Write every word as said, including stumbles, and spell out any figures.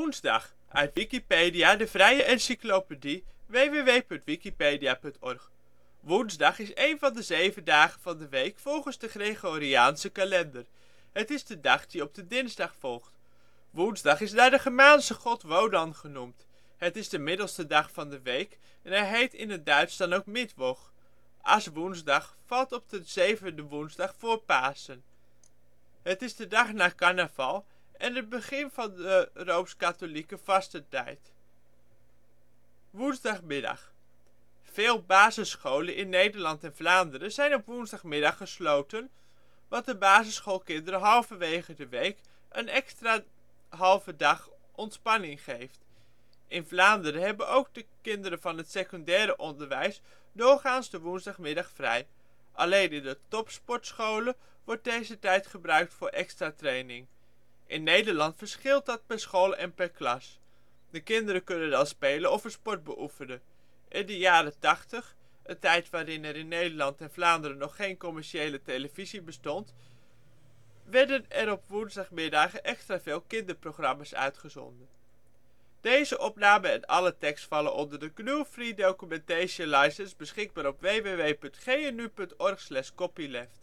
Woensdag, uit Wikipedia, de vrije encyclopedie. w w w punt wikipedia punt org. Woensdag is een van de zeven dagen van de week volgens de Gregoriaanse kalender. Het is de dag die op de dinsdag volgt. Woensdag is naar de Germaanse god Wodan genoemd. Het is de middelste dag van de week en hij heet in het Duits dan ook Mittwoch. Aswoensdag valt op de zevende woensdag voor Pasen. Het is de dag na carnaval en het begin van de Rooms-Katholieke vastentijd. Woensdagmiddag. Veel basisscholen in Nederland en Vlaanderen zijn op woensdagmiddag gesloten, wat de basisschoolkinderen halverwege de week een extra halve dag ontspanning geeft. In Vlaanderen hebben ook de kinderen van het secundaire onderwijs doorgaans de woensdagmiddag vrij. Alleen in de topsportscholen wordt deze tijd gebruikt voor extra training. In Nederland verschilt dat per school en per klas. De kinderen kunnen dan spelen of een sport beoefenen. In de jaren tachtig, een tijd waarin er in Nederland en Vlaanderen nog geen commerciële televisie bestond, werden er op woensdagmiddagen extra veel kinderprogramma 's uitgezonden. Deze opname en alle tekst vallen onder de G N U Free Documentation License beschikbaar op w w w punt g n u punt org slash copyleft.